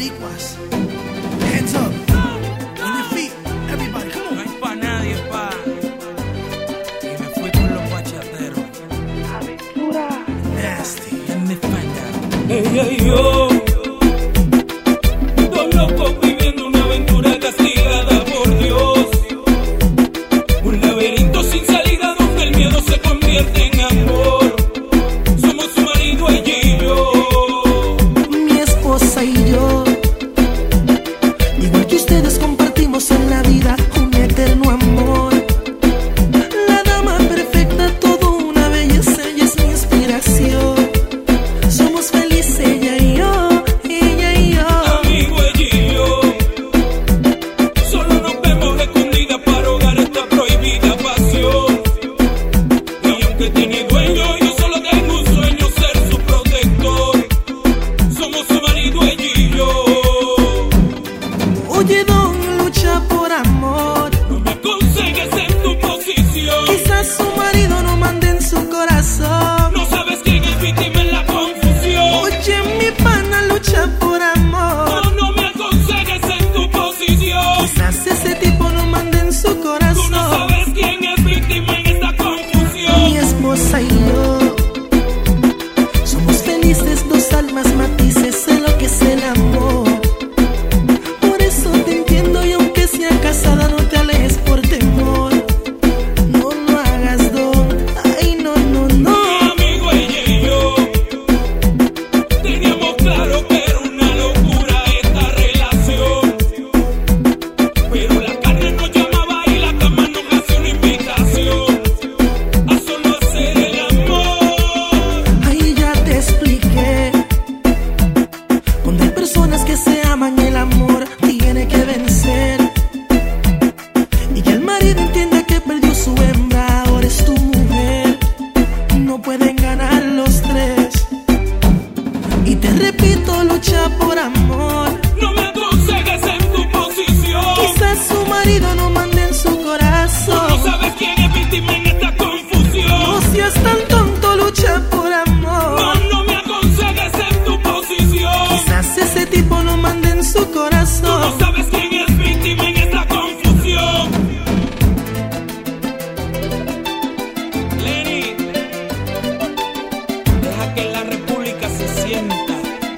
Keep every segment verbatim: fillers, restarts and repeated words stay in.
boricuas. Hands up. On your feet. Everybody, come on. No hay pa' nadie, pa. Y me fui con los bachateros. Aventura. Nasty. En mi espalda. Ella y yo, dos locos viviendo una aventura castigada por Dios. Un laberinto sin salida donde el miedo se convierte en amor. Somos su marido, ella y yo. Mi esposa y yo, igual que ustedes, compartimos en la vida un eterno amor. La dama perfecta, todo una belleza, ella es mi inspiración. Somos felices ella y yo, ella y yo. Amigo, ella y yo, solo nos vemos escondidas para ahogar esta prohibida pasión. Y aunque tiene dueño, yo solo tengo un sueño, ser su protector. Somos su marido, ella y yo. Oye, don, lucha por amor. No me aconsejes en tu posición. Quizás su marido no mande en su corazón. No sabes quién es víctima en la confusión. Oye, mi pana, lucha por amor. No, no me aconsejes en tu posición. Quizás ese tipo no mande en su Tú no corazón. sabes quién es víctima en esta confusión. Mi esposa y yo somos felices, dos almas matices en lo que es el amor. Por eso te entiendo, y aunque sea casada, no te alejes por temor. No lo hagas, don. Ay, no, no, no. Mi amigo, ella y yo teníamos claro que era una locura esta relación. Pero la carne nos llamaba y la cama nos hacía una invitación a solo hacer el amor. Ahí ya te expliqué. Cuando hay personas que se aman, el amor tiene que vencer. Y que el marido entienda que perdió su hembra, ahora es tu mujer. No pueden ganar los tres. Y te repito, lucha por amor. No me aconsejes en tu posición. Quizás su marido no mande en su Tú no corazón. sabes quién es víctima en esta No confusión. seas tan tonto, lucha por No, amor. no me aconsejes en tu posición. Quizás ese tipo no mande en su Tú no corazón. sabes quién es víctima en esta confusión. Lenny, deja que la república se sienta.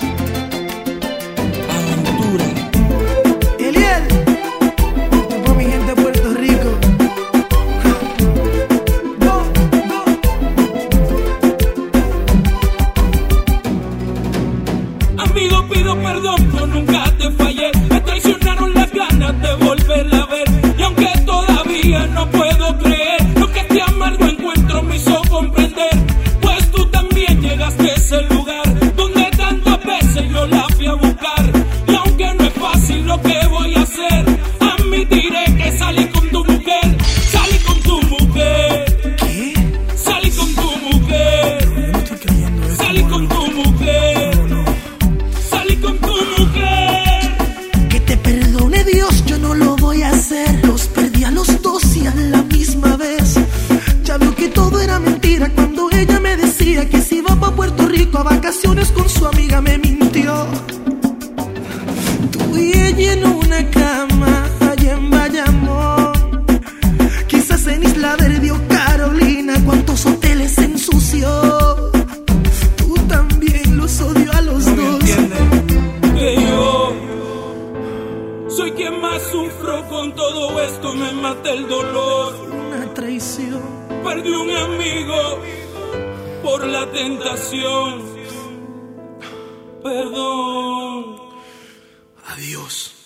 Aventura. Eliel. Esto es por mi gente de Puerto Rico. Go, go. Amigo, pido perdón, yo nunca te fallé. Me traicionaron las ganas de volverla a ver. Y aunque todavía no puedo creer lo que este amargo encuentro me hizo comprender, pues tú también llegaste a ese lugar donde tantas veces yo la fui a buscar. Y aunque no es fácil lo que voy a hacer, admitiré que salí con tu mujer. Salí con tu mujer. ¿Qué? Salí con tu mujer. Yo no estoy creyendo eso. Salí con tu mujer. No, no. Salí con tu mujer. Que te perdone Dios, yo no lo voy a hacer. Los perdí a los dos y a la misma vez. Ya veo que todo era mentira cuando ella me decía que se iba pa' Puerto Rico a vacaciones con su amiga, me mintió. Tú y ella en una cama allá en Bayamón. Quizás en Isla Verde o Carolina, cuántos hoteles ensució. Tú también los odio a los No me dos. entiendes que yo soy quien más sufro con todo esto. Me mata el dolor. Una traición. Perdí un amigo por la tentación. Perdón. Adiós.